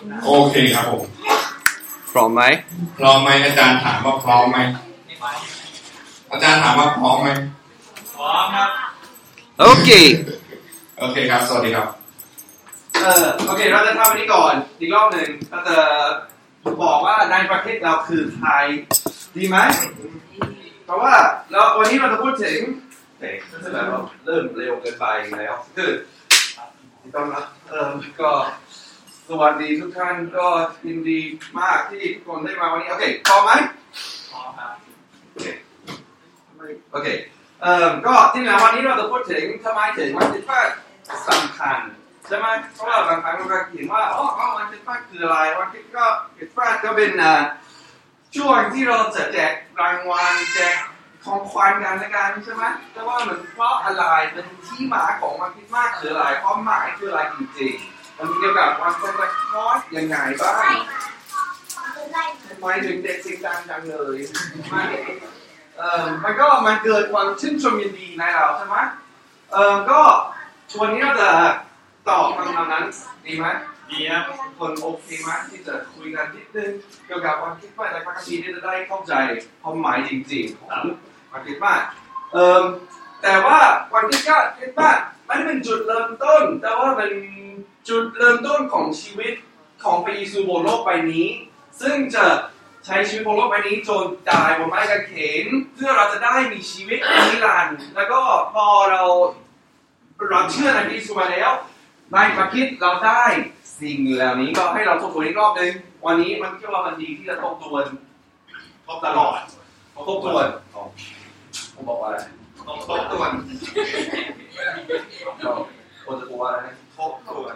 โอเคครับผมพร้อมไหมพร้อมไหมอาจารย์ถามว่าพร้อมไหมอาจารย์ถามว่าพร้อมไหมพร้อมครับโอเคโอเคครับสวัสดีครับโอเคเราจะทำอันนี้ก่อนอีกรอบหนึ่งเราจะบอกว่าในประเทศเราคือไทยดีไหมเพราะว่าเราวันนี้เราจะพูดถึงก็จะแบบว่าเริ่มเร็วเกินไปแล้วคือต้องนะก็สวัสดีทุกท่านก็ยินดีมากที่ทุกคนได้มาวันนี้โอเคพร้อมไหมพร้อมครับโอเคก็ที่แล้ววันนี้เราจะพูดถึงทำไมถึงวันคริสต์มาสสำคัญใช่ไหมเพราะว่าบางครั้งเราก็เห็นว่าวันคริสต์มาสคืออะไรวันคริสต์มาสก็เป็นช่วงที่เราจะแจกรางวัลแจกของขวัญกันละกันใช่ไหมแต่ว่ามันเพราะอะไรเป็นที่มาของวันคริสต์มาสคืออะไรความหมายคืออะไรจริงๆมันเกี่ยวกับวันคริสต์มาสยังไงบ้างทำไมถึงเด็กเสียงดังจังเลยมันเกิดความชื่นชมยินดีในเราใช่ไหมก็วันนี้เราจะตอบคำถามนั้นดีไหมดีครับคนโอเคไหมที่จะคุยกันนิดนึงเกี่ยวกับวันคริสต์มาสในพระคัมภีร์ที่จะได้เข้าใจความหมายจริงๆของวันคริสต์มาสแต่ว่าวันคริสต์มาสมันเป็นจุดเริ่มต้นแต่ว่าเป็นจุดเริ่มต้นของชีวิตของพระเยซูบนโลกใบนี้ซึ่งจะใช้ชีวิตบนโลกใบนี้จนตายบนไม้กางเขนเพื่อเราจะได้มีชีวิตนิรันดร์แล้วก็พอเราเชื่อในพระเยซูมาแล้วในพระคริสต์เราได้สิ่งเหล่านี้ก็ให้เราทบทวนอีกรอบนึงวันนี้มันคิดว่ามันดีที่จะทบทวนตลอดทบทวนผมบอกว่าอะไรทบทวนเราคนจะพูดว่าอะไรทบทวน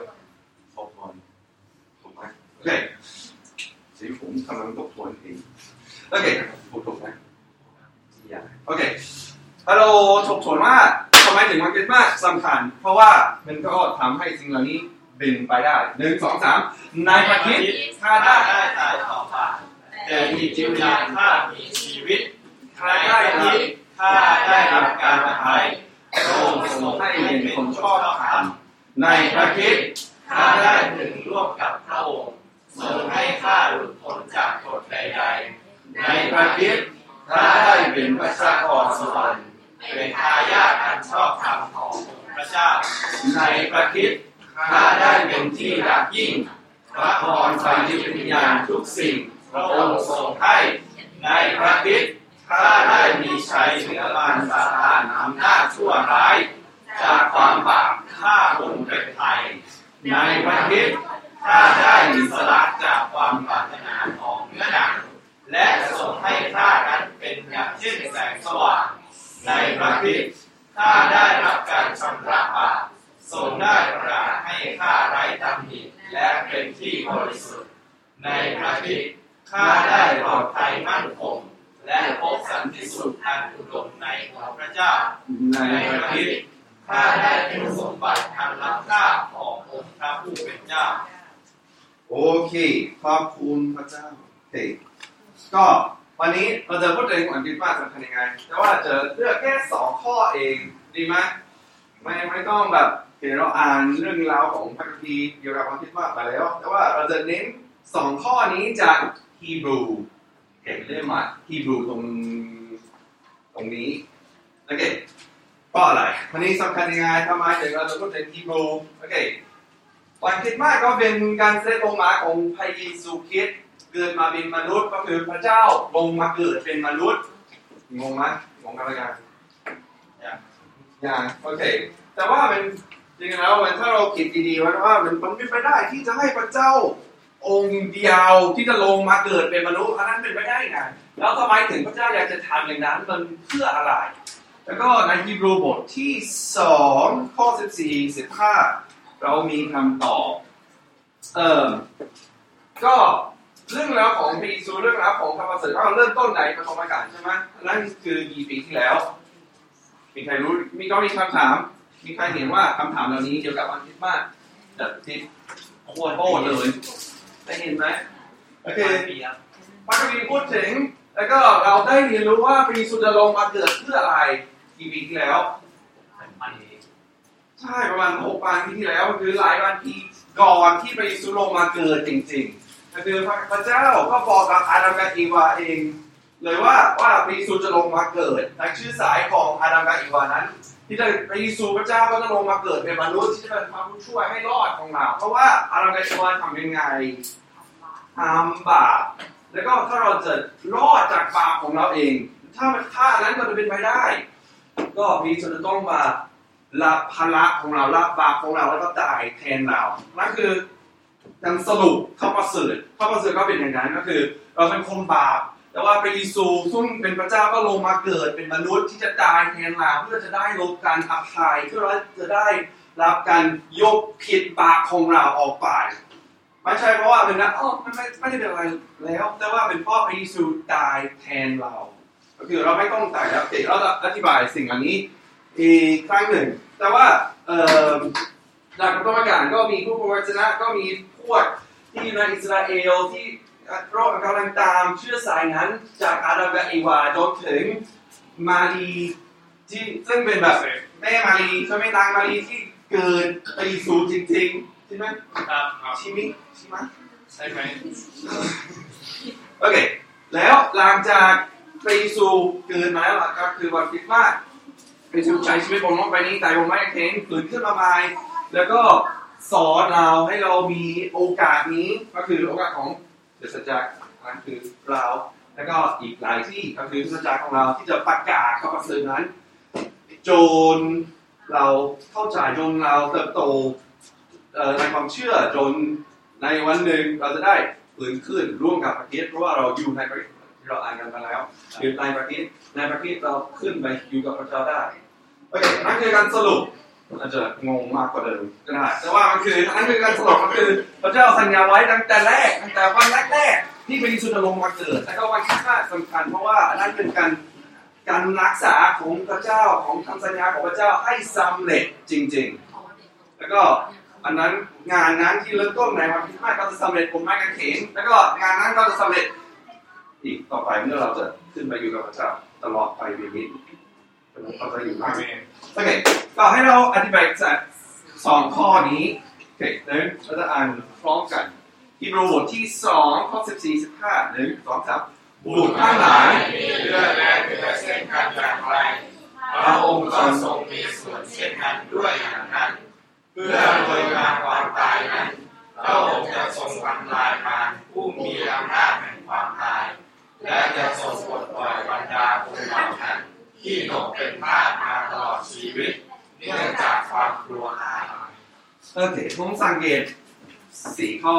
ถูกไหมโอเคสีผมกำลังทบทวนเองโอเคพูดถูกไหมโอเคถ้าเราทบทวนว่าทำไมถึงวันคริสต์มาสสำคัญเพราะว่ามันก็ทำให้สิ่งเหล่านี้เป็นไปได้1 2 3ในพระคริสต์ข้าได้ตายต่อไปแต่มีจิตวิญญาณข้ามีชีวิตข้าได้ที่ข้าได้รับการอภัยพระองค์ทรงให้เป็นคนชอบธรรมในพระคริสต์ข้าได้ถึงร่วมกับพระองค์ทรงให้ข้าหลุดพ้นจากกฎใดๆในพระคริสต์ข้าได้เป็นประชากรสวรรค์เป็นทายาทอันชอบธรรมของพระเจ้าในพระคริสต์ข้าได้เป็นที่รักยิ่งพระพรฝ่ายจิตวิญญาณทุกสิ่งพระองค์ทรงให้ในพระคริสต์ข้าได้มีชัยเหนือมารซาตานอำนาจชั่วร้ายจากความบาปข้าคงเป็นไทยในพระคริสต์ข้าได้อิสระจากความปรารถนาของเนื้อหนังและทรงให้ข้านั้นเป็นอย่างเช่นแสงสว่างในพระคริสต์ข้าได้รับการชำระบาปทรงได้ประทานให้ข้าไร้ตำหนิและเป็นที่บริสุทธิ์ในพระคริสต์ข้าได้ปลอดภัยมั่นคงและพบสันติสุขอันอุดมในของพระเจ้าในพระคริสต์ข้าได้เป็นสมบัติอันล้ำค่าขององค์พระผู้เป็นเจ้าโอเคขอบคุณพระเจ้าโอเคก็วันนี้เราจะพูดถึงวันคริสต์มาสสำคัญยังไงแต่ว่าจะเลือกแค่2ข้อเองดีไหมไม่ต้องแบบเห็นเราอ่านเรื่องราวของพระคัมภีร์เกี่ยวกับวันคริสต์มาสมาแล้วแต่ว่าเราจะเน้น2ข้อนี้จากฮีบรูเห็นเล่มอ่ะฮีบรูตรงนี้โอเคเพราะอะไรวันนี้สำคัญยังไงทำไมถึงเราจะพูดถึงฮีบรูโอเควันคริสต์มาสก็เป็นการเสด็จลงมาของพระเยซูคริสต์เกิดมาเป็นมนุษย์ก็คือพระเจ้าลงมาเกิดเป็นมนุษย์งงไหมงงอะไรกันอย่างโอเคแต่ว่ามันจริงๆแล้วถ้าเราคิดดีๆว่ามันเป็นไปได้ที่จะให้พระเจ้าองค์เดียวที่จะลงมาเกิดเป็นมนุษย์อันนั้นเป็นไปได้ไงแล้วทำไมถึงพระเจ้าอยากจะทำอย่างนั้นมันเพื่ออะไรแล้วก็ในฮีบรูบทที่2ข้อ14 15เรามีคำตอบก็เรื่องราวของพระเยซูเรื่องราวของธรรมสัจเราเริ่มต้นในปฐมกาลใช่ไหมนั่นคือกี่ปีที่แล้วมีใครรู้มีคำถามมีใครเห็นว่าคำถามเหล่านี้เกี่ยวกับวันคริสต์มาสแบบที่โคตรเลยได้เห็นไหมโอเคพระคัมภีร์พูดถึงแล้วก็เราได้เรียนรู้ว่าพระเยซูจะลงมาเกิดเพื่ออะไรกี่ปีที่แล้วใช่ประมาณ6 ปีที่แล้วคือหลายวันก่อนที่พระเยซูลงมาเกิดจริงๆก็คือพระเจ้าก็บอกกับอาดัมกับอีวาเองเลยว่าพระเยซูจะลงมาเกิดในชื่อสายของอาดัมกับอีวานั้นที่พระเยซูพระเจ้าก็จะลงมาเกิดเป็นมนุษย์ที่จะเป็นพระผู้ช่วยให้รอดของเราเพราะว่าอาดัมกับอีวาทำยังไงทำบาปแล้วก็ถ้าเราจะรอดจากบาปของเราเองถ้านั้นมันจะเป็นไปได้ก็พระเยซูจะต้องมารับภาระของเรารับบาปของเราแล้วก็ตายแทนเรานั่นคือการสรุปข้อประเสริฐก็เป็นอย่างนั้นก็คือเราเป็นคนบาปแต่ว่าพระเยซูซึ่งเป็นพระเจ้าก็ลงมาเกิดเป็นมนุษย์ที่จะตายแทนเราเพื่อจะได้รับการอภัยเพื่อจะได้รับการยกผิดบาปของเราออกไปไม่ใช่เพราะว่าเป็นนะไม่ได้เป็นอะไรแล้วแต่ว่าเป็นเพราะพระเยซูตายแทนเราก็คือเราไม่ต้องตายแล้วเราจะอธิบายสิ่งอันนี้อีกครั้งหนึ่งแต่ว่าหลักธรรมการก็มีผู้ประวัตินะก็มีพวกที่ในอิสราเอลที่เรากำลังตามเชื้อสายนั้นจากอาดัมกับอีวาจนถึงมารีที่ซึ่งเป็นแบบแม่มารีใช่ไหมนางมารีที่เกิดพระเยซูจริงๆใช่ไหมครับใช่ไหมใช่ไหมโอเคแล้วหลังจากพระเยซูเกิดมาแล้วก็คือวันคริสต์มาสพระเยซูใช้ชีวิตบนโลกใบนี้ตายบนไม้กางเขนตื่นขึ้นมาใหม่แล้วก็สอนเราให้เรามีโอกาสนี้ก็คือโอกาสของเดชจักรนั่นคือเราแล้วก็อีกหลายที่ก็คือเดชจักรของเราที่จะประกาศข้อประเสริฐนั้นจนเราเข้าใจจนเราเติบโตในความเชื่อจนในวันหนึ่งเราจะได้ตื่นขึ้นร่วมกับพระคริสต์เพราะว่าเราอยู่ในพระคริสต์ที่เราอ่านกันมาแล้วอยู่ในพระคริสต์เราขึ้นไปอยู่กับพระเจ้าได้โอเคนั่นคือการสรุปอาจจะงงมากกว่าเดิมก็ได้แต่ว่ามันคือนั่นคือการสรุปก็คือพระเจ้าสัญญาไว้ตั้งแต่วันแรกที่พระเยซูจะลงมาเกิดแล้วก็วันที่5สำคัญเพราะว่านั่นเป็นการรักษาของพระเจ้าของคำสัญญาของพระเจ้าให้สำเร็จจริงๆแล้วก็อันนั้นงานนั้นที่เริ่มต้นในวันที่5ก็จะสำเร็จบนไม้กางเขนแล้วก็งานนั้นก็จะสำเร็จอีกต่อไปเมื่อเราจะขึ้นไปอยู่กับพระเจ้าตลอดไปเวลาเราจะอยู่มากโอเคก็ให้เราอธิบายจาก2ข้อนี้โอเคเราจะอ่านพร้อมกันฮีบรูบทที่2ข้อ14-15 1 2 3บุตรทั้งหลายเลือดและเนื้อเส้นกันอย่างไรพระองค์ก็ทรงมีส่วนเช่นนั้นด้วยอย่างนั้นเพื่อโดยงานความตายนั้นพระองค์จะทรงทำลายมารผู้มีอำนาจแห่งความตายและจะทรงปลดปล่อยบรรดาคนเหล่านั้นที่ตกเป็นทาสมาตลอดชีวิตเนื่องจากความกลัวตายโอเคผมสังเกต4ข้อ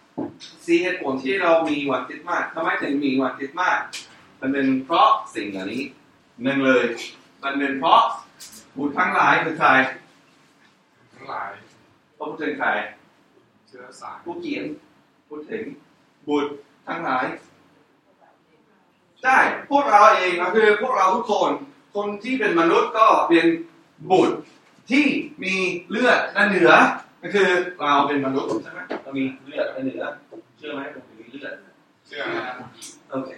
4เหตุผลที่เรามีวันคริสต์มาสทำไมถึงมีวันคริสต์มาสมันเป็นเพราะสิ่งเหล่านี้หนึ่งเลยมันเป็นเพราะบุตรทั้งหลายคือใครทั้งหลายพูดถึงใครเชื้อสายผู้เขียนพูดถึงบุตรทั้งหลายใช่พวกเราเองก็คือพวกเราทุกคนที่เป็นมนุษย์ก็เป็นบุตรที่มีเลือดและเนื้อก็คือเราเป็นมนุษย์ใช่ไหมเรามีเลือดและเนื้อเชื่อไหมผมมีเลือดเชื่อโอเค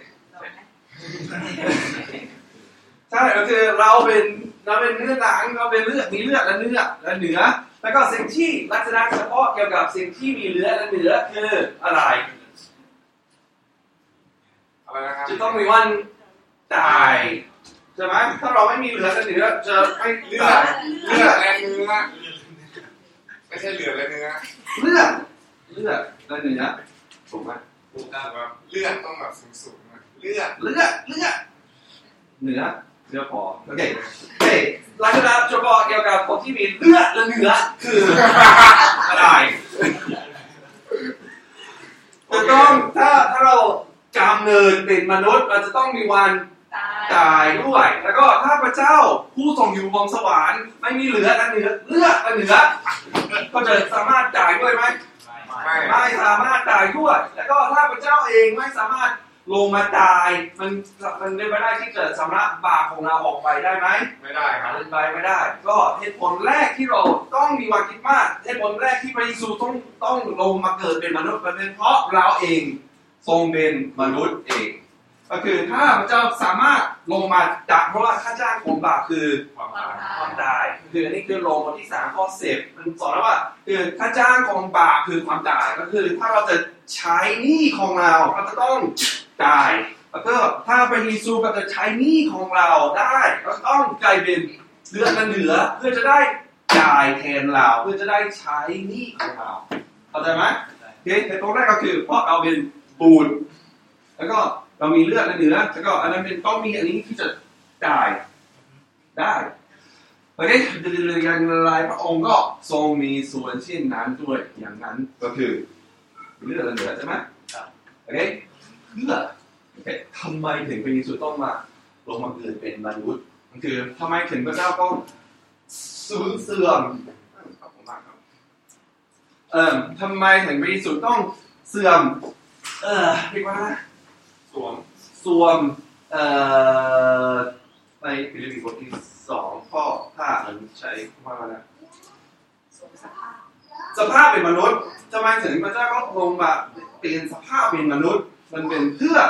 ใช่ก็คือเราเป็นเนื้อหนังเราเป็นเลือดมีเลือดและเนื้อแล้วก็สิ่งที่ลักษณะเฉพาะเกี่ยวกับสิ่งที่มีเลือดและเนื้อคืออะไรจะต้องมีวันตายใช่ไหมถ้าเราไม่มีเลือดและเนื้อจะไม่เลือดและเนื้อไม่ใช่เลือดและเนื้อเลือดและเนื้อถูกไหมถูกครับเลือดต้องแบบสูงๆเลือดเนื้อพอโอเคลักษณะเฉพาะเกี่ยวกับคนที่มีเลือดและเนื้อคืออะไรจะต้องถ้าเรากำเนิดเป็นมนุษย์เราจะต้องมีวันตายด้วยแล้วก็ถ้าพระเจ้าผู้ทรงอยู่บนสวรรค์ไม่มีเลือดและเนื้อก็จะสามารถตายด้วยไหมไม่สามารถตายด้วยแล้วก็ถ้าพระเจ้าเองไม่สามารถลงมาตายมันเป็นไปได้ที่จะชำระบาปของเราออกไปได้ไหมไม่ได้ครับเป็นไปไม่ได้ก็เหตุผลแรกที่เราต้องมีวันคริสต์มาสเหตุผลแรกที่พระเยซูต้องลงมาเกิดเป็นมนุษย์เป็นเพราะเราเองทรงเป็นมนุษย์เองก็คือถ้าพระเจ้าสามารถลงมาจากเพราะว่าค่าจ้างของบาปคือ ความตายคืออันนี้คือโรมบทที่3ข้อ10มันสอนว่าคือค่าจ้างของบาปคือความตายก็คือถ้าเราจะใช้หนี้ของเราจะต้องจ่ายแล้วก็ถ้าพระเยซูก็จะใช้หนี้ของเราได้ก็ต้องกลายเป็นเลือดเหลือเพื่อจะได้จ่ายแทนเราเพื่อจะได้ใช้หนี้ของเราเข้าใจไหมแต่ตรงแรกก็คือเพราะเราเป็นปูนแล้วก็เรามีเลือดเหลือแล้วก็อันนั้นเป็นต้องมีอันนี้ที่จะจ่ายได้โอเคอย่างไรพระองค์ก็ทรงมีส่วนเช่นนั้นด้วยอย่างนั้นก็คือเลือดเหลือใช่ไหมโอเคเพื่อโอเคทำไมถึงพระเยซูต้องมาลงมาเกิดเป็นมนุษย์มันคือทำไมถึงพระเจ้าต้องสูญเสื่อมขอบคุณมากครับทำไมถึงพระเยซูต้องเสื่อมเรียกว่าสวมในฟิลิปปีบทที่2ข้อ5มันใช้ว่าอะไรนะสภาพเป็นมนุษย์ทำไมถึงพระเจ้าก็ลงมาเปลี่ยนสภาพเป็นมนุษย์มันเป็นเพื่อ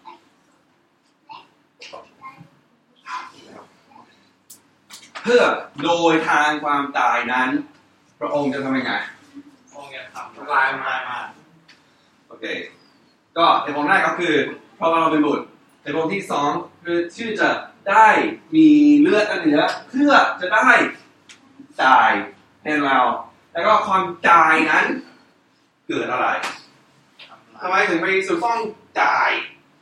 โดยทางความตายนั้นพระองค์จะทำยังไงพระองค์จะทำลายมาโอเคก็ในวงแรกก็คือเพราะเราเป็นบุตรในวงที่2คือชื่อจะได้มีเลือดเหลือเพื่อจะได้จ่ายแทนเราแล้วก็ความจ่ายนั้นเกิดอะไรทำไมถึงพระเยซูต้องจ่าย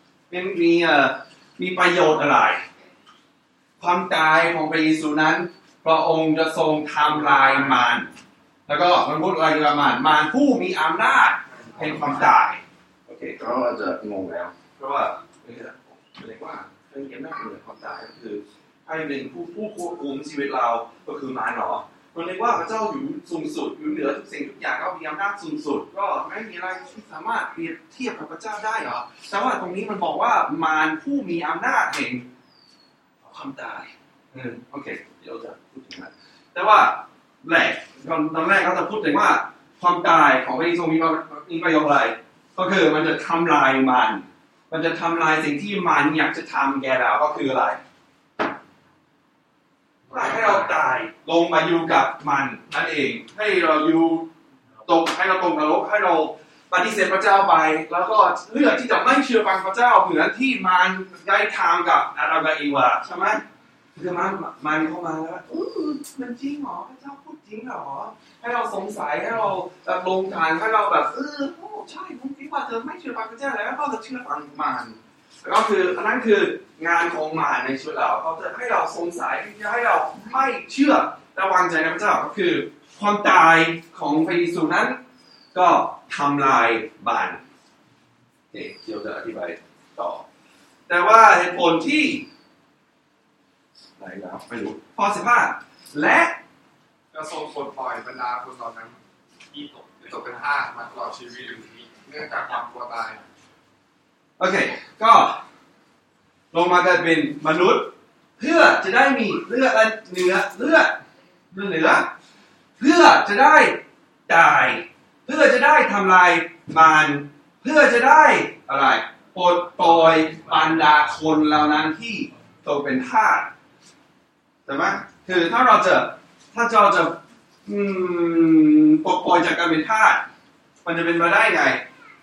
มีประโยชน์อะไรความตายของพระเยซูนั้นพระองค์จะทรงทำลายมารแล้วก็มันพูดอะไรกับมารผู้มีอำนาจแห่งความตายโอเคก็เราจะงงแล้วเพราะว่าเรียกว่าเรื่องนี้ไม่เหมือนความตายก็คือให้เป็นผู้ควบคุมชีวิตเราก็คือมารหรอมันเรียกว่าพระเจ้าอยู่สูงสุดอยู่เหนือทุกสิ่งทุกอย่างก็มีอำนาจสูงสุดก็ไม่มีอะไรที่สามารถเปรียบเทียบกับพระเจ้าได้หรอแต่ว่าตรงนี้มันบอกว่ามารผู้มีอำนาจแห่งความตายโอเคเดี๋ยวจะพูดถึงนะแต่ว่าตอนแรกเขาจะพูดถึงว่าความตายของพระเยซูมีประโยชน์อะไรก็คือมันจะทำลายมันจะทำลายสิ่งที่มันอยากจะทำแกเราก็คืออะไรให้เราตายลงมาอยู่กับมันนั่นเองให้เราอยู่ให้เราตกนรกให้เราปฏิเสธพระเจ้าไปแล้วก็เลือกที่จะไม่เชื่อฟังพระเจ้าเหมือนที่มันได้ทำกับอาดัมกับอีวาใช่ไหมคือมันเข้ามาแล้วมันจริงหรอพระเจ้าพูดจริงหรอให้เราสงสัยให้เราลงทางให้เราแบบใช่ผมคิดว่าเธอไม่เชื่อฟังพระเจ้าแล้วก็จะเชื่อฟังมันก็คืออันนั้นคืองานของมารในชีวิตเราเขาจะให้เราสงสัยให้เราไม่เชื่อและวางใจในพระเจ้าก็คือความตายของพระเยซูนั้นก็ทำลายมารเดี๋ยวจะอธิบายต่อแต่ว่าเหตุผลที่ไหนแล้วไม่รู้ข้อ15และจะทรงปลดปล่อยบรรดาคนเหล่านั้นที่ตกเป็นทาสมาตลอดชีวิตเนื่องจากความกลัวตายโอเคก็ลงมาเกิดเป็นมนุษย์เพื่อจะได้มีเลือดเนื้อเพื่อจะได้ตายเพื่อจะได้ทำลายมารเพื่อจะได้อะไรปลดปล่อยบรรดาคนเหล่านั้นที่ตกเป็นทาสใช่ไหมคือถ้าเราจะปลดปล่อยจากการเป็นทาสมันจะเป็นมาได้ไง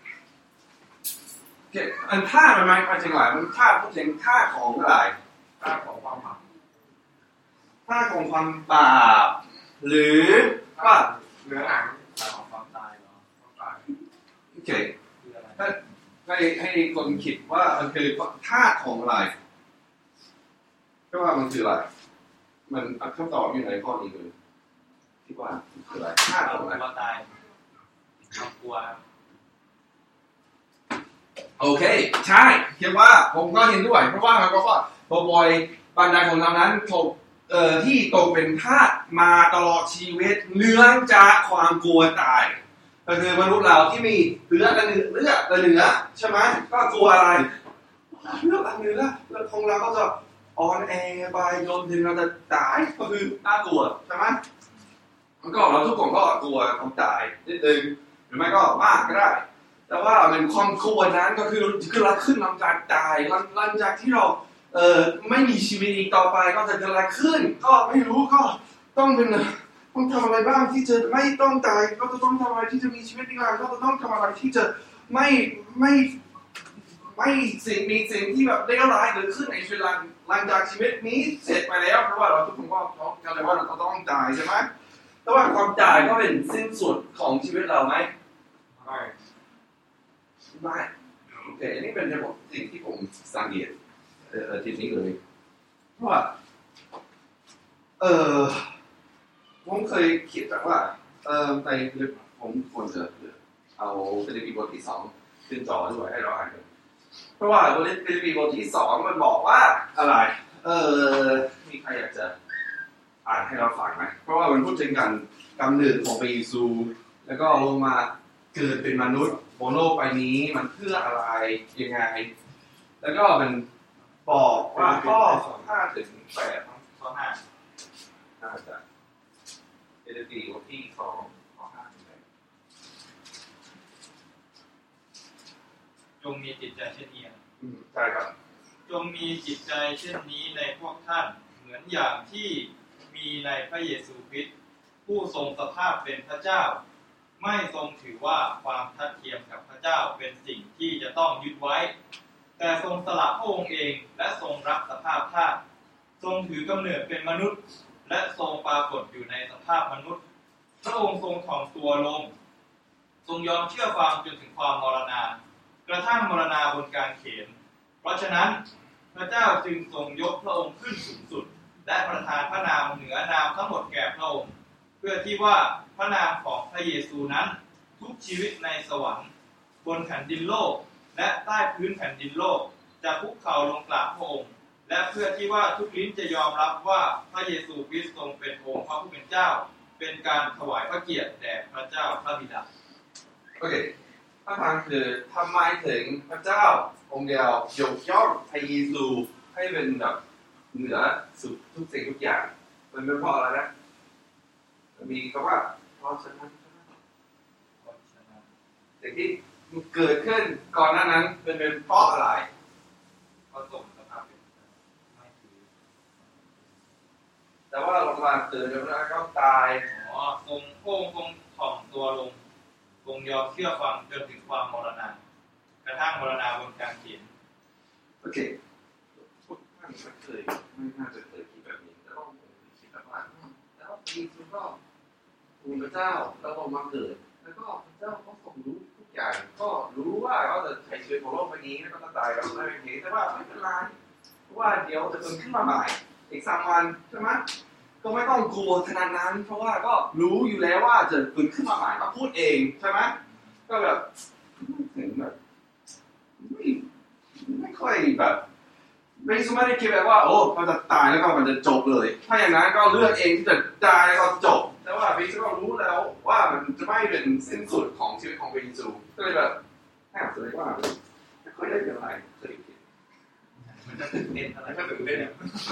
อันท่ามันไม่จริงหรอมันท่าพูดถึงท่าของอะไรท่าของความบาปท่าของความบาปหรือว่าเนื้อหนังของความตายเหรอความตายโอเคให้คนคิดว่ามันคือท่าของอะไรก็ว่ามันคืออะไรมันคำตอบอยู่ในข้อนี้เลยที่ว่าคืออะไรท่าของอะไรความตายความกลัวโอเคใช่คิดว่าผมก็เห็นด้วยเพราะว่ามันก็ว่าบอยบรรดาของเรานั้นถูกที่ตกเป็นทาสมาตลอดชีวิตเนื่องจากความกลัวตายก็คือมนุษย์เราที่มีเลือดใช่ไหมก็กลัวอะไรเลือดของเราก็จะอ่อนแอไปจนถึงเราจะตายก็คือน่ากลัวใช่ไหมมันก็เราทุกคนก็กลัวความตายนิดนึงหรือไม่ก็มากก็ได้แต่ว่ามันความกลัวนั้นก็คือเกิดอะไรขึ้นหลังจากตายหลังจากที่เราไม่มีชีวิตอีกต่อไปก็จะเกิดอะไรขึ้นก็ไม่รู้ก็ต้องทำอะไรบ้างที่จะไม่ต้องตายก็จะต้องทำอะไรที่จะมีชีวิตอีกก็จะต้องทำอะไรที่จะไม่มีสิ่งที่แบบเลวร้ายเกิดขึ้นในชีวิตหลังจากชีวิตนี้เสร็จไปแล้วเพราะว่าเราทุกคนก็เข้าใจว่าเราต้องตายใช่ไหมแต่ว่าความตายก็เป็นสิ้นสุดของชีวิตเราไหมไม่โอเคอันนี้เป็นระบบสิ่งที่ผมสังเกตทีนี้เลยเพราะว่าผมเคยคิดแบบว่าในผมควรจะเอาฟิลิปปีบทที่2ขึ้นจอด้วยให้เราอ่านกันเพราะว่าฟิลิปปีบทที่2มันบอกว่าอะไรมีใครอยากจะอ่านให้เราฟังไหมเพราะว่ามันพูดถึงการกำเนิดของพระเยซูแล้วก็ลงมาเกิดเป็นมนุษย์บนโลกใบนี้มันเพื่ออะไรยังไงแล้วก็มันบอกว่าข้อ5ถึง8ข้อ5น่าจะฟิลิปปีบทที่2ข้อ5ถึง8 จงมีจิตใจเช่นนี้ใช่ครับจงมีจิตใจเช่นนี้ในพวกท่านเหมือนอย่างที่มีในพระเยซูคริสต์ผู้ทรงสภาพเป็นพระเจ้าไม่ทรงถือว่าความทัดเทียมกับพระเจ้าเป็นสิ่งที่จะต้องยึดไว้แต่ทรงสละพระองค์เองและทรงรับสภาพทาสทรงถือกำเนิดเป็นมนุษย์และทรงปรากฏอยู่ในสภาพมนุษย์พระองค์ทรงถ่อมตัวลงทรงยอมเชื่อฟังจนถึงความมรณากระทั่งมรณาบนกางเขนเพราะฉะนั้นพระเจ้าจึงทรงยกพระองค์ขึ้นสูงสุดและประทานพระนามเหนือนามทั้งหมดแก่พระองค์เพื่อที่ว่าพระนามของพระเยซูนั้นทุกชีวิตในสวรรค์บนแผ่นดินโลกและใต้พื้นแผ่นดินโลกจะคุกเข่าลงกราบพระองค์และเพื่อที่ว่าทุกลิ้นจะยอมรับว่าพระเยซูคริสต์ทรงเป็นองค์พระผู้เป็นเจ้าเป็นการถวายพระเกียรติแด่พระเจ้าพระบิดาโอเคคำถามคือทำไมถึงพระเจ้าองค์เดียวยกย่องพระเยซูให้เป็นแบบเหนือสุดทุกสิ่งทุกอย่างมันเป็นเพราะอะไรนะมีคำว่าเพราะฉะนั้นสิ่งที่เกิดขึ้นก่อนหน้านั้นเป็นเพราะอะไรเขาตกสภาพไม่คือแต่ว่าลงมาเกิดแล้วก็ตายทรงโค้งทรงถ่อมตัวลงทรงยอมเชื่อฟังจนถึงความมรณะกระทั่งมรณาบนกางเขนโอเคพวกท่านไม่น่าจะเคยคิดแบบนี้แต่ว่าผมคิดแบบว่าแล้วพระเยซูก็พระเจ้าแล้วลงมาเกิดแล้วก็พระเจ้าก็ทรงรู้ทุกอย่างก็รู้ว่าเขาจะใช้ชีวิตของโลกใบนี้แล้วก็ตายแล้วอะไรแบบนี้แต่ว่าไม่เป็นไรเพราะว่าเดี๋ยวจะตื่นขึ้นมาใหม่อีก3 วันใช่ไหมก็ไม่ต้องกลัวขนาดนั้นเพราะว่าก็รู้อยู่แล้วว่าจะตื่นขึ้นมาใหม่มาพูดเองใช่ไหมก็แบบถึงแบบไม่ค่อยแบบไม่ได้คิดแบบว่าโอ้เขาจะตายแล้วก็มันจะจบเลยถ้าอย่างนั้นก็เลือกเองที่จะตายแล้วก็จบแต่ว่าพระเยซูก็รู้แล้วว่ามันจะไม่เป็นสิ้นสุดของชีวิตของพระเยซูก็เลยแบบแอบเลยว่าไม่ค่อยได้เป็นอะไรเคยคิดมันจะตื่นเต้นอะไรก็ตื่นเต้น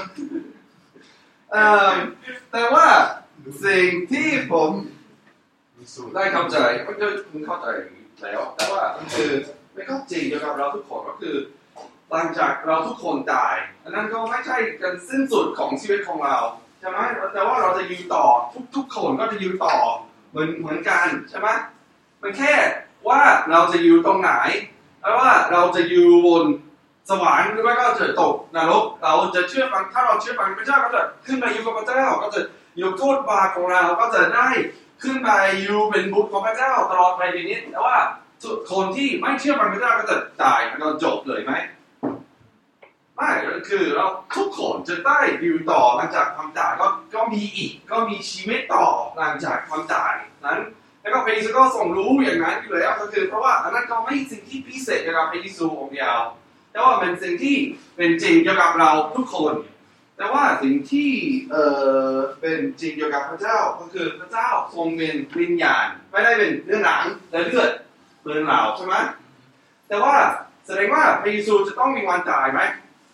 แต่ว่าสิ่งที่ผมได้เข้าใจก็คือคุณเข้าใจแล้วแต่ว่าคือไม่เข้าจริงเกี่ยวกับเราทุกคนก็คือหลังจากเราทุกคนตายอันนั้นก็ไม่ใช่การสิ้นสุดของชีวิตของเราใช่ไหมแต่ว่าเราจะอยู่ต่อทุกคนก็จะอยู่ต่อเหมือนกันใช่ไหมมันแค่ว่าเราจะอยู่ตรงไหนแล้วว่าเราจะอยู่บนสวรรค์หรือไม่ก็จะตกนรกเราจะเชื่อฟังถ้าเราเชื่อฟังพระเจ้าก็จะขึ้นไปอยู่กับพระเจ้าก็จะยกโทษบาปของเราก็จะได้ขึ้นไปอยู่เป็นบุตรของพระเจ้าตลอดไปนี้แต่ว่าคนที่ไม่เชื่อฟังพระเจ้าก็จะตายแล้วก็จบเลยไหมไม่คือเราทุกคนจะได้อยู่ต่อหลังจากความตายก็มีอีกก็มีชีวิตต่อหลังจากความตายนั้นแล้วก็พระเยซูก็ทรงรู้อย่างนั้นอยู่แล้วก็คือเพราะว่าอันนั้นก็ไม่สิ่งที่พิเศษเกี่ยวกับพระเยซูองค์เดียวแต่ว่าเป็นสิ่งที่เป็นจริงเกี่ยวกับเราทุกคนแต่ว่าสิ่งที่เป็นจริงเกี่ยวกับพระเจ้าก็คือพระเจ้าทรงเป็นวิญญาณไม่ได้เป็นเนื้อหนังและเลือดเป็นเหล่าใช่ไหมแต่ว่าแสดงว่าพระเยซูจะต้องมีวันตายไหม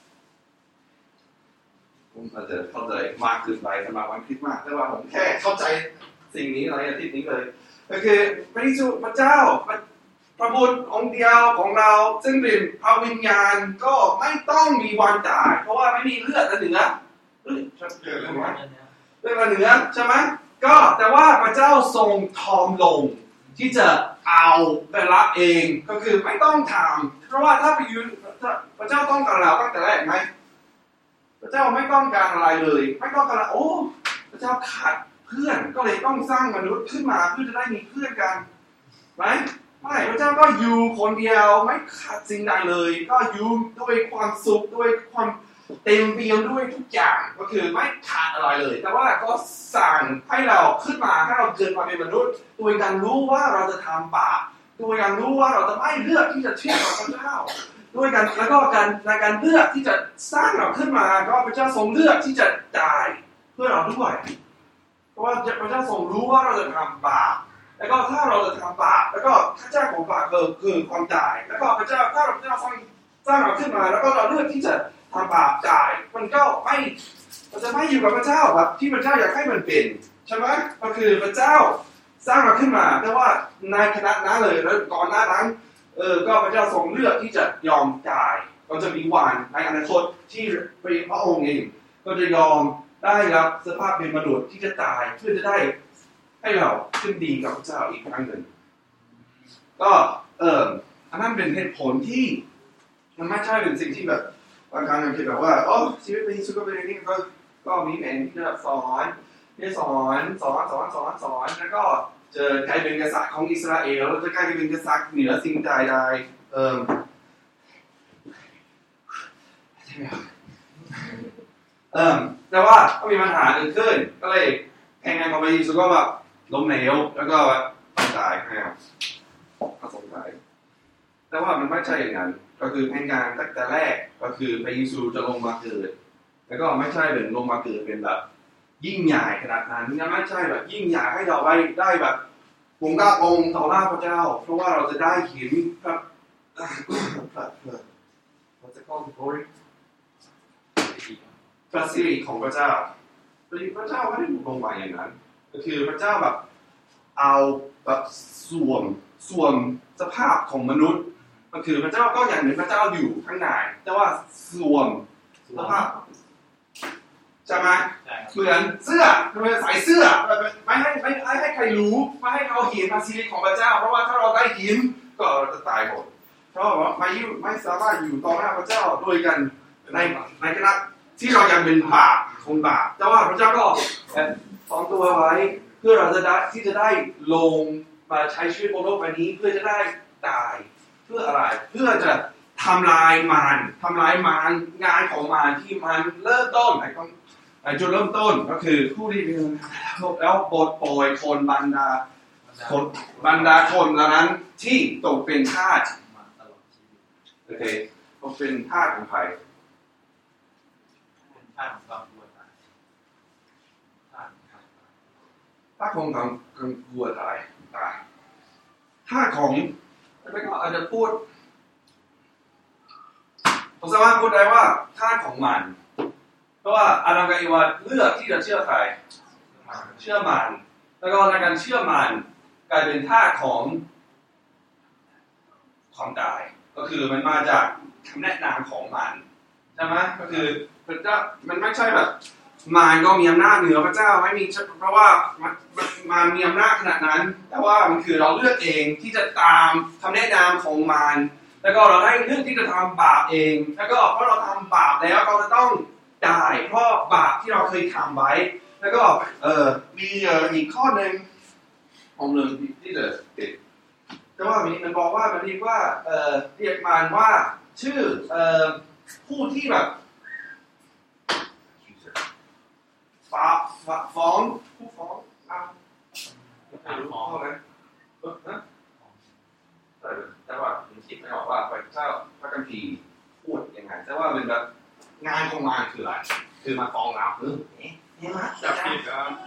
ผมอาจจะเข้าใจมากขึ้นไปสำหรับวันคริสต์มาสแต่ว่าผมแค่เข้าใจสิ่งนี้ในอาทิตย์นี้เลยก็คือพระเยซูพระเจ้าพระบุตรองค์เดียวของเราซึ่งเป็นพระวิญญาณก็ไม่ต้องมีวันตายเพราะว่าไม่มีเลือดและเนื้อเลือดและเนื้อใช่ไหมก็แต่ว่าพระเจ้าทรงทอมลงที่จะเอาไปรับเองก็คือไม่ต้องทำเพราะว่าถ้าไปยืนพระเจ้าต้องการเราตั้งแต่แรกไหมพระเจ้าไม่ต้องการอะไรเลยไม่ต้องการโอ้พระเจ้าขาดเพื่อนก็เลยต้องสร้างมนุษย์ขึ้นมาเพื่อจะได้มีเพื่อนกันไหมไม่พระเจ้าก็อยู่คนเดียวไม่ขาดสิ่งใดเลยก็อยู่ด้วยความสุขด้วยความเต็มเปี่ยมด้วยทุกอย่างก็คือไม่ขาดอะไรเลยแต่ว่าก็สั่งให้เราขึ้นมาให้เราเกิดมาเป็นมนุษย์โดยการรู้ว่าเราจะทำบาปโดยการรู้ว่าเราจะไม่เลือกที่จะเชื่อพระเจ้าด้วยกันแล้วก็ในการเลือกที่จะสร้างเราขึ้นมาก็พระเจ้าทรงเลือกที่จะตายเพื่อเราด้วยเพราะว่าพระเจ้าทรงรู้ว่าเราจะทำบาปแล้วก็ถ้าเราจะทำบาปแล้วก็ค่าจ้างของบาปคือความตายแล้วก็พระเจ้าถ้าพระเจ้าสร้างเราขึ้นมาแล้วก็เราเลือกที่จะทำบาปตายมันก็ไม่มันจะไม่อยู่กับพระเจ้าแบบที่พระเจ้าอยากให้มันเป็นใช่ไหมก็คือพระเจ้าสร้างเราขึ้นมาแต่ว่าในขณะนั้นเลยแล้วก่อนหน้านั้นก็พระเจ้าทรงเลือกที่จะยอมตายก็จะมีวันในอนาคตที่พระองค์เองก็จะยอมได้รับสภาพเป็นมนุษย์ที่จะตายเพื่อจะได้ให้เราขึ้นดีกับพระเจ้าอีกครั้งหนึ่งก็อันนั้นเป็นเหตุผลที่มันไม่ใช่เป็นสิ่งที่แบบบางครั้งมันคิดแบบว่าโอ้ชีวิตเป็นสุขเป็นอย่างนี้ก็มีแผนที่จะสอนแล้วก็จะกลายเป็นกษัตริย์ของอิสราเอลแล้วจะกลายเป็นกษัตริย์เหนือสิ่งใดแต่ว่าก็มีปัญหาเกิดขึ้นก็เลยแข่งงานของพระเยซูก็แบบล้มเหลวแล้วก็ตายครับก็สงสัยแต่ว่ามันไม่ใช่อย่างนั้นก็คือแผนการตั้งแต่แรกก็คือพระเยซูจะลงมาเกิดแล้วก็ไม่ใช่เป็นลงมาเกิดเป็นแบบยิ่งใหญ่ขนาดนั้นไม่ใช่แบบยิ่งใหญ่ให้เราได้แบบองค์ต่อหน้าพระเจ้าเพราะว่าเราจะได้เห็นพระพระสิริของพระเจ้าพระเจ้าไม่ได้ลงมาอย่างนั้นก็คือพระเจ้าแบบเอาแบบสวมสภาพของมนุษย์ก็คือพระเจ้าก็อย่างเหมือนพระเจ้าอยู่ข้างในแต่ว่าสวมสภาพใช่ไหมเหมือนเสื้อใส่เสื้อไม่ให้ใครรู้ไม่ให้เขาเห็นพระสิริของพระเจ้าเพราะว่าถ้าเราได้เห็นก็เราจะตายหมดเพราะว่าไม่สามารถอยู่ต่อหน้าพระเจ้าด้วยกันในขณะที่เรายังเป็นบาปคนบาปแต่ว่าพระเจ้าก็ซ้อมตัวไว้เพื่อเราจะได้ที่จะได้ลงมาใช้ชีวิตบนโลกใบนี้เพื่อจะได้ตายเพื่ออะไรเพื่อจะทำลายมารงานของมารที่มันเริ่มต้นจุดเริ่มต้นก็คือผู้ที่เป็นแล้วปลดปล่อยคนบรรดาคนเหล่านั้นที่ตกเป็นทาสโอเคตกเป็นทาสของใครทาสของกังกลัวตายทาสของไม่ก็อาจจะพูดผมสามารถพูดได้ว่าทาสของมันเพราะว่าอาดัมกับอีวาเลือกที่จะเชื่อใครเชื่อมันแล้วก็ในการเชื่อมันกลายเป็นทาสของความตายก็คือมันมาจากคำแนะนำของมันใช่ไหมก็คือพระเจ้ามันไม่ใช่แบบมันก็มีอำนาจเหนือพระเจ้าไม่มีเพราะว่ามันมีอำนาจขนาดนั้นแต่ว่ามันคือเราเลือกเองที่จะตามคำแนะนำของมันแล้วก็เราได้เลือกที่จะทำบาปเองแล้วก็เพราะเราทำบาปแล้วเราจะต้องตายเพราะบาปที่เราเคยทำไว้แล้วก็มีอีกข้อหนึ่งผมลืมที่จะติดแต่ว่ามันบอกว่ามันเรียกว่าเรียกมันว่าชื่อผู้ที่แบบฟ้องผู้ฟ้องไม่รู้ข้อไหมแต่ว่าผมคิดไม่ออกว่าพระเจ้าพระคัมภีร์พูดยังไงแต่ว่าเป็นแบบงานของมันคืออะไรคือมาฟ้องเราจับผิด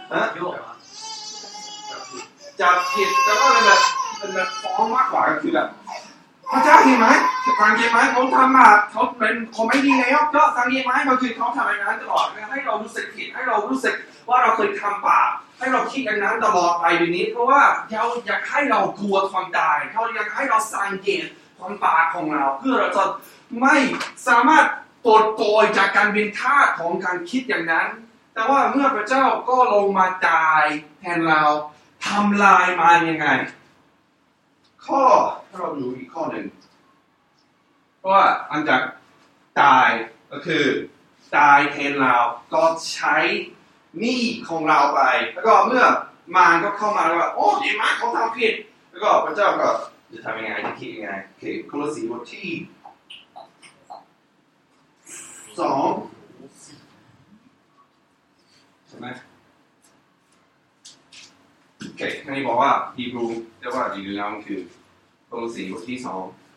จับผิดแต่ว่าเป็นแบบฟ้องมากกว่าก็คือแบบพระเจ้าเห็นไหมสังเกตไหมเขาทำมาเขาเป็นคนไม่ดีแล้วก็สังเกตไหมก็คือเขาทำอย่างนั้นตลอดให้เรารู้สึกผิดให้เรารู้สึกว่าเราเคยทำบาปให้เราคิดอย่างนั้นตลอดไปเดี๋ยวนี้เพราะว่าเขาอยากให้เรากลัวความตายเขาอยากให้เราสังเกตความบาปของเราเพื่อเราจะไม่สามารถปลดปล่อยจากการเป็นทาสของการคิดอย่างนั้นแต่ว่าเมื่อพระเจ้าก็ลงมาตายแทนเราทำลายมันยังไงข้อถ้าเราดูอีกข้อหนึ่งเพราะว่าอันจากตายก็คือตายแทนเราก็ใช้หนี้ของเราไปแล้วก็เมื่อมารก็เข้ามาแล้วว่าโอ้ยมารเขาทำผิดแล้วก็พระเจ้าก็จะทำยังไงจะคิดยังไงโอเคโคโลสีบทที่2ใช่ไหมโอเคอันนี้บอกว่าฮีบรูเรียกว่าจริงๆแล้วมันคือโคโลสีบทที่2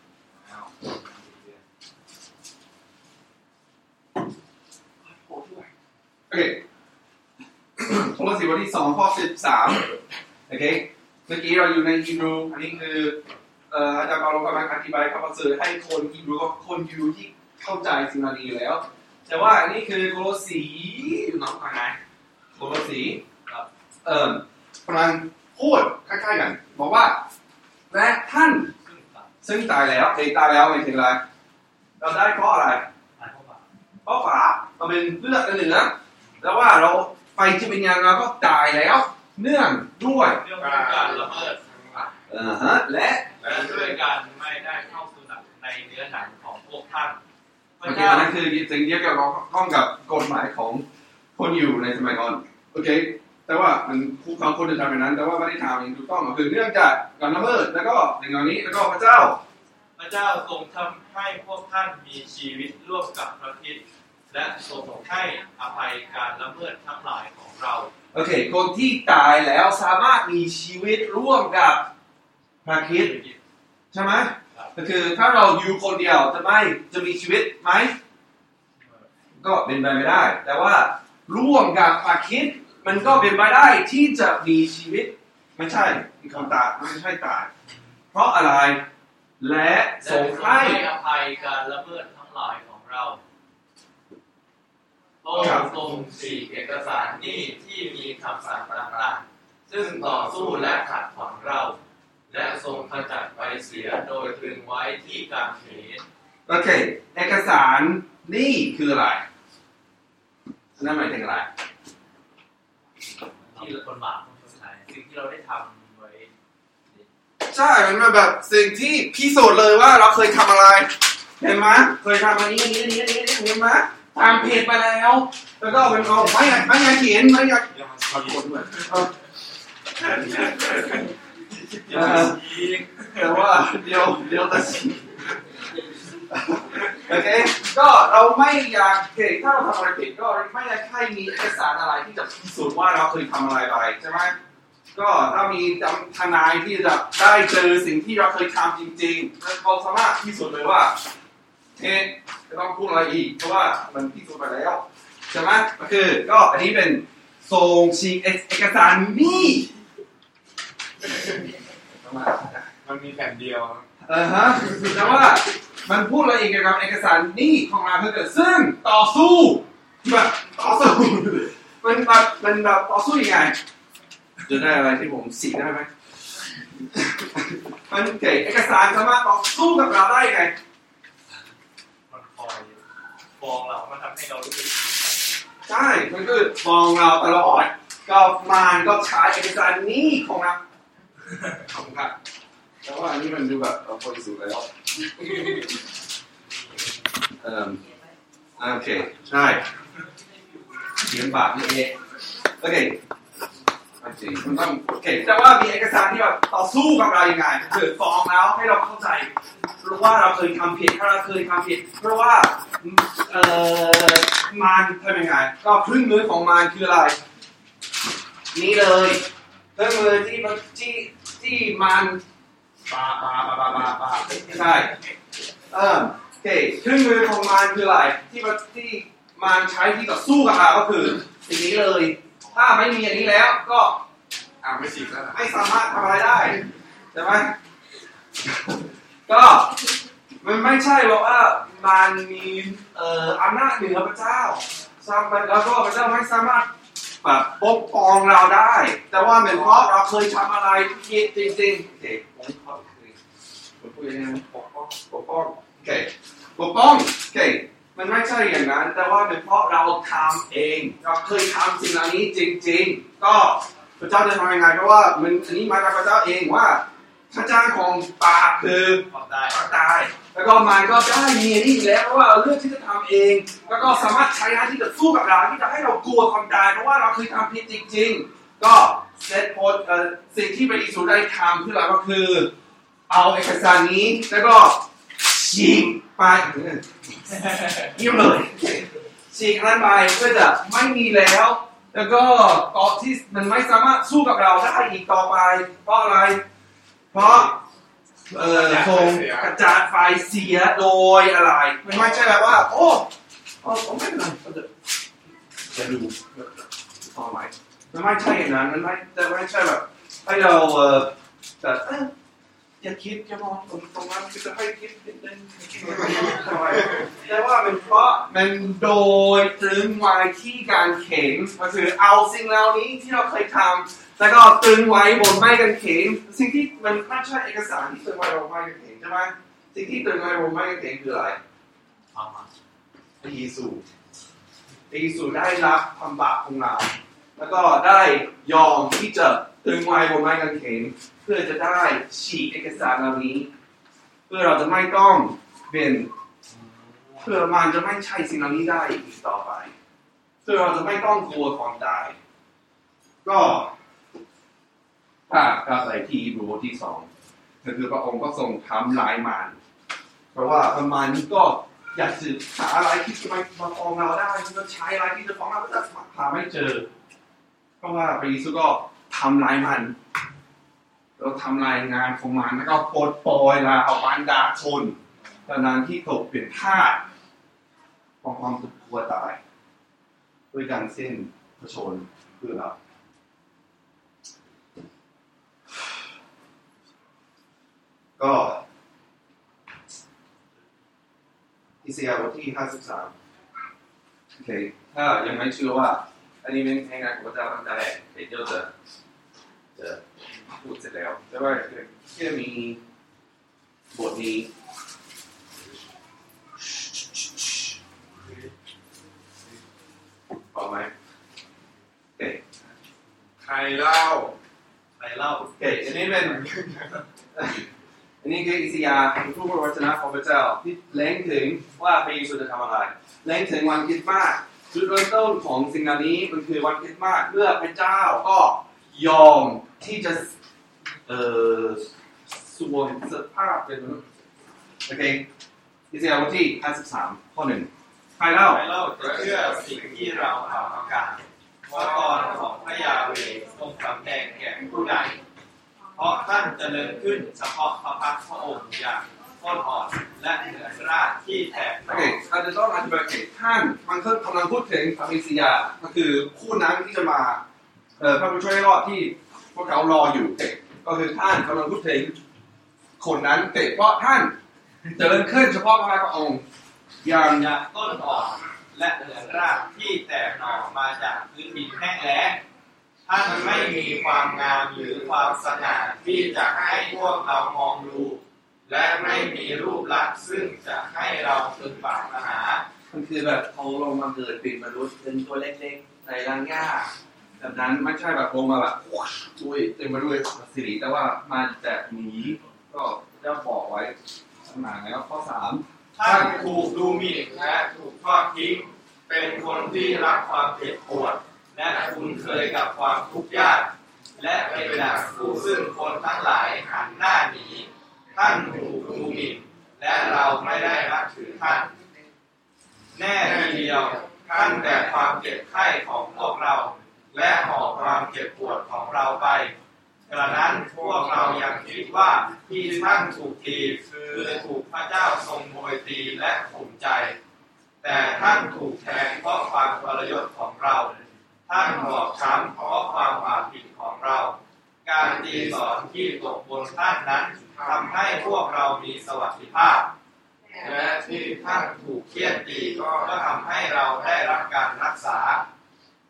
โอเคโคโลสีบทที่2ข้อ13โอเคเมื่อกี้เราอยู่ในฮีบรูอันนี้คืออาจารย์เปาโลกำลังอธิบายคำว่าสื่อให้คนฮีบรูกับคนยูที่เข้าใจสิ่งนี้อยู่แล้วแต่ว่าอันนี้คือโคโลสีอยู่น้องทางไหนโคโลสีกำลังพูดคล้ายๆกันบอกว่าและท่านซึ่งตายแล้วตายแล้วไม่ถึงไรเราได้เพราะอะไรเพราะบาปเราเป็นเลือดเหนือแล้วว่าเราไปจิตวิญญาณเราก็ตายแล้วเนื่องด้วยการละเมิดและด้วยการไม่ได้เข้าสู่ในเนื้อหนังของพวกท่านโอเคนั่นคือสิ่งเดียวกับข้องกับกฎหมายของคนอยู่ในสมัยก่อนโอเคแต่ว่ามันผู้เขาคนจะทำแบบนั้นแต่ว่าไม่ได้ทำอย่างถูกต้องก็คือเนื่องจากการละเมิดแล้วก็อย่างนี้แล้วก็พระเจ้าทรงทำให้พวกท่านมีชีวิตร่วมกับพระคริสต์และทรงให้อภัยการละเมิดทั้งหลายของเราโอเคคนที่ตายแล้วสามารถมีชีวิตร่วมกับพระคริสต์ใช่ไหมก็คือถ้าเราอยู่คนเดียวจะมีชีวิตไหมก็เป็นไปไม่ได้แต่ว่าร่วมกับพระคริสต์มันก็เป็นไปได้ที่จะมีชีวิตไม่ใช่คำตายไม่ใช่ตายเพราะอะไรและทรงให้อภัยการละเมิดทั้งหลายของเราทรงฉีกเอกสารนี้ที่มีคำสั่งต่างๆซึ่งต่อสู้และขัดขวางเราและทรงขจัดไปเสียโดยตรึงไว้ที่กางเขนโอเคเอกสารนี่คืออะไรนั่นหมายถึงอะไรที่คนบาปคนชั่วสิ่งที่เราได้ทำไว้ใช่มันแบบสิ่งที่พิสูจน์เลยว่าเราเคยทำอะไรเห็นไหมเคยทำอันนี้เห็นไหมตามเพจไปแล้วแล้วก็เป็นเอาไม่อยากเขียนไม่อยากทำคนด้วยแต่ว่าเดี๋ยวตัดสินโอเคก็เราไม่อยากเก่งถ้าเราทำอะไรผิดก็ไม่อยากให้มีเอกสารอะไรที่จะพิสูจน์ว่าเราเคยทำอะไรไปใช่ไหมก็ถ้ามีทนายที่จะได้เจอสิ่งที่เราเคยทำจริงๆแล้วเขาสามารถพิสูจน์เลยว่าจะต้องพูดอะไรอีกเพราะว่ามันพิสูจน์ไปแล้วใช่ไหมก็คือก็อันนี้เป็นทรงฉีกเอกสารนี่มันมีแผ่นเดียวแต่ว่ามันพูดอะไรอีกเกี่ยวกับเอกสารนี่ของเราคือซึ่งต่อสู้แบบมันแบบต่อสู้ยังไงจะได้อะไรที่ผมสีได้ไหมมันเกิดเอกสารสามารถต่อสู้กับเราได้ไงมันฟ้องเรามันทำให้เรารู้สึกใช่มันคือฟ้องเราตลอดก็มันก็ใช้เอกสารนี้ของเราขอบคุณครับแต่ว่าอันนี้มันดูแบบเราพอดีสุดแล้วโอเคใช่เขียนบาทนี่เองโอเคมันต้องโอเคแต่ว่ามีเอกสารที่แบบต่อสู้กับเรายังไงคือฟ้องแล้วให้เราเข้าใจรู้ว่าเราเคยทำผิดถ้าเราเคยทำผิดเพราะว่ามารทำยังไงก็เครื่องมือของมารคืออะไรนี่เลยเครื่องมือที่มารปาใช่โอเคเครื่องมือของมารคืออะไรที่มารใช้ที่ต่อสู้กับเราก็คือสิ่งนี้เลยถ้าไม่มีอย่างนี้แล้วก็ไม่สิแล้วไม่สามารถทำอะไรได้ใช่ไหมก็มันไม่ใช่ว่ามันมีอำนาจเหนือพระเจ้าแล้วก็พระเจ้าไม่สามารถแบบปกป้องเราได้แต่ว่าเป็นเพราะเราเคยทำอะไรผิดจริงๆโอเคผมพูดยังไงปกป้องโอเคปกป้องโอเคมันไม่ใช่อย่างนั้นแต่ว่าเป็นเพราะเราทำเองเราเคยทำสิ่งเหล่านี้จริงๆก็พระเจ้าจะทำยังไงเพราะว่ามันอันนี้มาจากพระเจ้าเองว่าพระเจ้าของปากคือความตายแล้วก็มันก็ได้มีนี่แล้วเพราะว่าเลือกที่จะทำเองแล้วก็สามารถใช้งานที่จะสู้กับเราที่จะให้เรากลัวความตายเพราะว่าเราเคยทำผิดจริงๆก็เซตโพสสิ่งที่พระเยซูได้ทำคือเราก็คือเอาเอกสารนี้แล้วก็ฉีกไปเยี่ยมเลยฉีกนั้นไปเพื่อจะไม่มีแล้วก็ต่อที่มันไม่สามารถสู้กับเราได้อีกต่อไปเพราะอะไรเพราะคงกระจายไฟเสียโดยอะไรไม่ใช่แบบว่าโอ้ไม่เป็นไรจะดูพอไหมมันไม่ใช่อย่างนั้นมันไม่ใช่แบบให้เราแต่อย่าคิดอย่ามองตรงนั้นคือจะให้คิดนิดนึงแต่ว่าเป็นเพราะมันโดยตรึงไว้ที่การเข็นก็คือเอาสิ่งเหล่านี้ที่เราเคยทำแล้วก็ตรึงไว้บนไม้กางเขนสิ่งที่มันไม่ใช่เอกสารที่ตรึงไว้บนไม้กางเขนใช่ไหมสิ่งที่ตรึงไว้บนไม้กางเขนคืออะไรพระเยซูได้รับความบาปของเราแล้วก็ได้ยอมที่จะตรึงไว้บนไม้กางเขนเพื่อจะได้ฉีกเอกสารเหล่านี้เพื่อเราจะไม่ต้องเป็นเพื่อมันจะไม่ใช่สิ่งเหล่านี้ได้อีกต่อไปเพื่อเราจะไม่ต้องกลัวความตายก็ถ้ากาใส่ที่ฮีบรูบทที่2ก็คือพระองค์ก็ทรงทำลายมันเพราะว่าประมาณนี้ก็อยากจะหาอะไรที่จะมาฟ้องเราได้จะใช้อะไรที่จะฟ้องเราก็จะหาไม่เจอเพราะว่าพระเยซูก็ทำลายมันแล้วทำลายงานของมันแล้วก็ปลดปล่อยลาเอาบรรดาชนตอนนั้นที่ตกเป็นทาสของความทุกข์กลัวตายด้วยการสิ้นพระชนเพื่อเราก็อิสยาห์บทที่53โอเคถ้ายังไม่เชื่อว่าอันนี้เป็นงานของพระเจ้าตั้งแต่แรกเดี๋ยวจะพูดเสร็จแล้วแต่ว่าแค่มีบทนี้พอไหมโอเคใครเล่าโอเคอันนี้เป็นอันนี้คืออิสยาห์ผู้พระวจนะของพระเจ้าที่เล่งถึงว่าพระเยซูจะทำอะไรเล่งถึงวันคริสต์มาสจุดเริ่มต้นของสิ่งนี้มันคือวันคริสต์มาสเมื่อพระเจ้าก็ยอมที่จะสวมสภาพเป็นมนุษย์โอเคอิสยาห์บทที่53ข้อ 1ใครเล่าจะเชื่อสิ่งที่เราข่าวประกาศว่ากรของพระยาเวห์ทรงสำแดงแก่ผู้ใดเพราะท่านเจริญขึ้นเฉพาะพระพักตร์พระองค์อย่างต้นอ่อนและเหนือรากที่แตกหน่ออาจจะต้องอธิบายท่านมันกำลังพูดถึงพระเมสสิยาก็คือคู่นั้นที่จะมาพระผู้ช่วยรอดที่พวกเขารออยู่ก็คือท่านกำลังพูดถึงคนนั้นเพราะท่านเจริญขึ้นเฉพาะพระองค์อย่างต้นอ่อนและเหนือรากที่แตกหน่อมาจากพื้นดินแห้งแล้งท่านไม่มีความงามหรือความสง่าที่จะให้พวกเรามองดูและไม่มีรูปลักษณ์ซึ่งจะให้เราพึงปรารถนามันคือแบบเขาลงมาเกิดเป็นมนุษย์เป็นตัวเล็กๆในรังหญ้าแบบนั้นไม่ใช่แบบลงมาแบบช่วยเต็มไปด้วยสิริแต่ว่ามาจากหมีก็จะบอกไว้ขนาดแล้วข้อ 3 ท่านถูกดูหมิ่นและถูกทอดทิ้งเป็นคนที่รักความเจ็บปวดและคุ้นเคยกับความทุกข์ยากและเป็นอย่างผู้ซึ่งคนทั้งหลายหันหน้าหนีท่านถูกดูหมิ่นและเราไม่ได้นับถือท่านแน่ทีเดียวท่านแต่ความเจ็บไข้ของพวกเราและหอบความเจ็บปวดของเราไปกระนั้นพวกเรายังคิดว่าที่ท่านถูกตีคือถูกพระเจ้าทรงโบยตีและข่มใจแต่ท่านถูกแทงเพราะความทรยศของเราท่านบอบช้ำเพราะความบาปผิดของเราการตีสอนที่ตกบนท่านนั้นทำให้พวกเรามีสวัสดิภาพและที่ท่านถูกเฆียดตีก็ทำให้เราได้รับการรักษา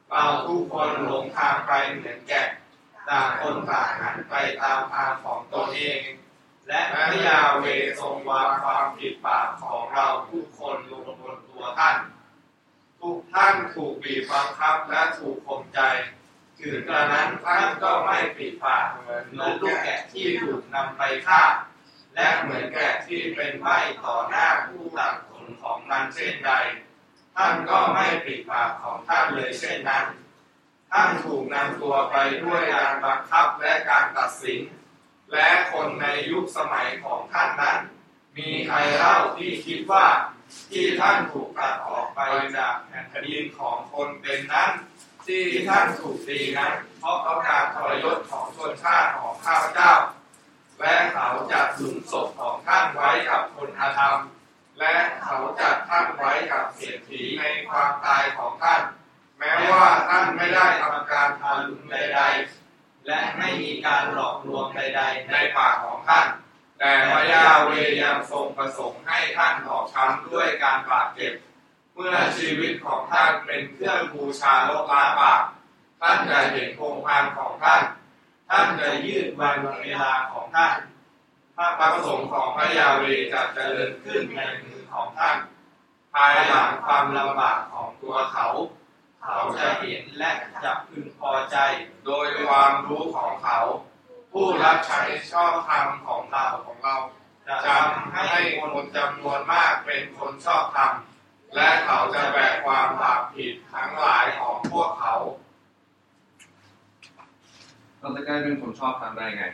เราทุกคนหลงทางไปเหมือนแกะต่างคนต่างหันไปตามทางของตนเองและพระยาเวห์ทรงวางความผิดบาปของเราทุกคนลงบนตัวท่านทุกท่านถูกบีบบังคับและถูกข่มใจถึงกระนั้นท่านก็ไม่ปิดปากเหมือนลูกแกะที่ถูกนำไปฆ่าและเหมือนแกะที่เป็นใบ้ต่อหน้าผู้ตัดขนของมันเช่นใดท่านก็ไม่ปิดปากของท่านเลยเช่นนั้นท่านถูกนำตัวไปด้วยการบังคับและการตัดสินและคนในยุคสมัยของท่านนั้นมีใครเล่าที่คิดว่าที่ท่านถูกตัดออกไปจากแผ่นดินของคนเป็นนั้นที่ท่านถูกตีนั้นเพราะเขาการทรยศของชนชาติของข้าพเจ้าและเขาจะสุมศพของท่านไว้กับคนอาธรรมและเขาจัดท่านไว้กับเศรษฐีในความตายของท่านแม้ว่าท่านไม่ได้ทำการทารุณใดๆและไม่มีการหลอกลวงใดๆในปากของท่านแต่พระยาเวห์ยังทรงประสงค์ให้ท่านบอบช้ำด้วยการบาดเจ็บเมื่อชีวิตของท่านเป็นเครื่องบูชาลบล้างบาปท่านจะเห็นพงศ์พันธ์ของท่านท่านจะยืดวันเวลาของท่านพระประสงค์ของพระยาเวห์จะเจริญขึ้นในมือของท่านภายหลังความลำบากของตัวเขาจะเห็นและจะพึงพอใจโดยความรู้ของเขาผู้รับใช้ชอบธรรมของเราจะทำให้คนจำนวนมากเป็นคนชอบธรรมและเขาจะแบกความบาปผิดทั้งหลายของพวกเขาเราจะกลายเป็นคนชอบธรรมได้ไง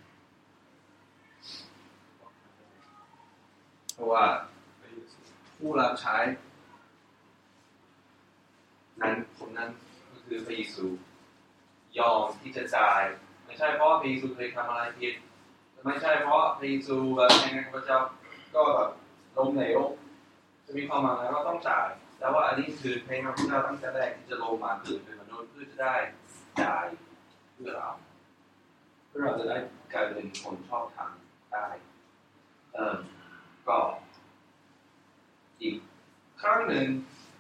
เพราะว่าผู้รับใช้นั้นคนนั้นก็คือพระเยซูยอมที่จะจ่ายไม่ใช่เพราะพระเยซูเคยทำอะไรผิดไม่ใช่เพราะพระเยซูแบบยังไงพระเจ้าก็แบบล้มเหลวจะมีความหมายแล้วก็ต้องจ่ายแต่ว่าอันนี้คือพระเจ้าตั้งแต่แรกที่จะลงมาเกิดเป็นมนุษย์เพื่อจะได้จ่ายเพื่อเราจะได้กลายเป็นคนชอบธรรมได้ก็อีกครั้งหนึ่ง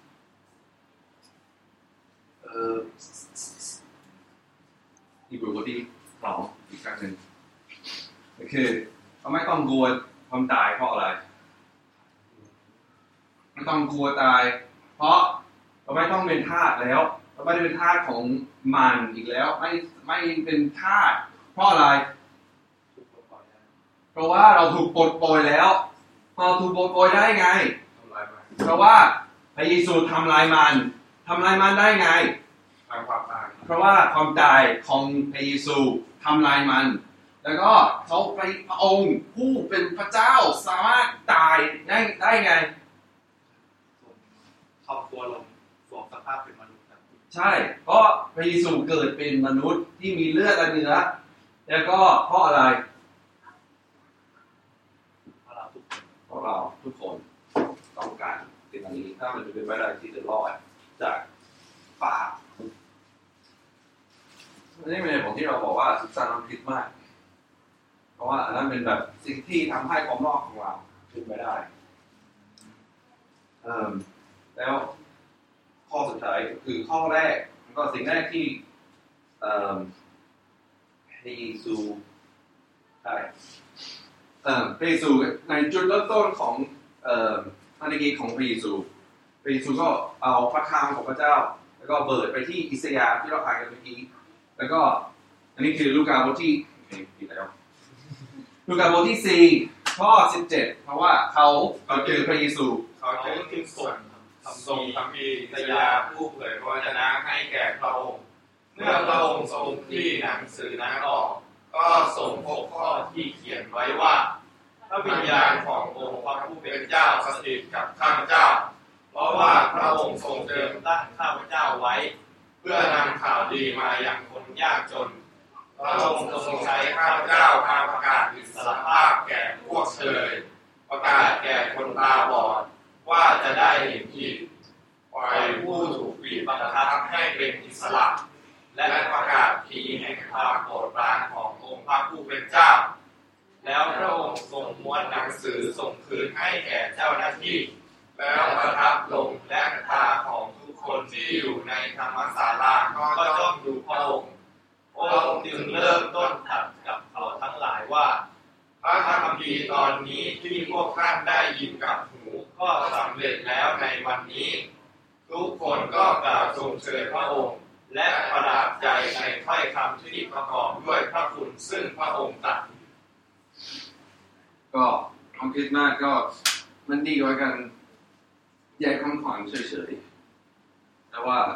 ที่บทที่2อีกครั้งหนึ่งก็คือเราไม่ต้องกลัวความตายเพราะอะไรไม่ต้องกลัวตายเพราะเราไม่ต้องเป็นทาสแล้วเราไม่ได้เป็นทาสของมันอีกแล้วไม่เป็นทาสเพราะอะไรเพราะว่าเราถูกปลดปล่อยแล้วเราถูกปลดปล่อยได้ไงเพราะว่าพระเยซูทำลายมันได้ไงเพราะว่าความตายของพระเยซูทำลายมันแล้วก็เขาไปพระองค์ผู้เป็นพระเจ้าสามารถตายได้ไงทำตัวลงสวมสภาพเป็นมนุษย์ใช่เพราะพระเยซูเกิดเป็นมนุษย์ที่มีเลือดและเนื้อแล้วก็เพราะอะไรเพราะเราทุกคนต้องการสิ่งนี้ถ้ามันจะเป็นไปได้ที่จะรอดจากบาปนี่เป็นผลที่เราบอกว่าศึกษามันผิดมากเพราะว่าอันนั้นเป็นแบบสิ่งที่ทำให้ความรอดของเราขึ้นไปได้แล้วข้อสุดท้ายก็คือข้อแรกก็สิ่งแรกที่พระเยซูใช่พระเยซูในจุดเริ่มต้นของพระนิกิจของพระเยซูก็เอาพระคำของพระเจ้าแล้วก็เปิดไปที่อิสยาห์ที่เราอ่านกันเมื่อกี้แล้วก็อันนี้คือลูกาบทที่ลูกาบทที่4ข้อ17เพราะว่าเขาคือพระเยซูเขาจึงทรงทำอิสยาห์ผู้เผยพระวจนะให้แก่พระองค์เมื่อพระองค์ทรงคลี่หนังสือนั้นออกก็ทรงพบข้อที่เขียนไว้ว่าพระวิญญาณขององค์พระผู้เป็นเจ้าสถิตกับข้าพเจ้าเพราะว่าพระองค์ทรงเจิมตั้งข้าพเจ้าไว้เพื่อนำข่าวดีมายังคนยากจนพระองค์ทรงใช้ข้าพเจ้าพาประกาศอิสรภาพแก่พวกเฉลยประกาศแก่คนตาบอดว่าจะได้เห็นอีกปล่อยผู้ถูกบีบบังคับให้เป็นอิสระและประกาศทีแห่งความโปรดปรานขององค์พระผู้เป็นเจ้าแล้วพระองค์ทรงม้วนหนังสือส่งคืนให้แก่เจ้าหน้าที่แล้วประทับลงและตาของทุกคคนที่อยู่ในธรรมศาลาก็จ้องดูพระองค์พระองค์จึงเริ่มต้นตรัสกับเขาทั้งหลายว่าพระคัมภีร์ตอนนี้ที่พวกท่านได้ยินกับหูก็สำเร็จแล้วในวันนี้ทุกคนก็กล่าวชมเชยพระองค์และประหลาดใจในถ้อยคำที่ประกอบด้วยพระคุณซึ่งพระองค์ตรัสก็ความคิดมากก็มันดีกว่ากันแยกคำขวัญเฉยๆแต่ว่า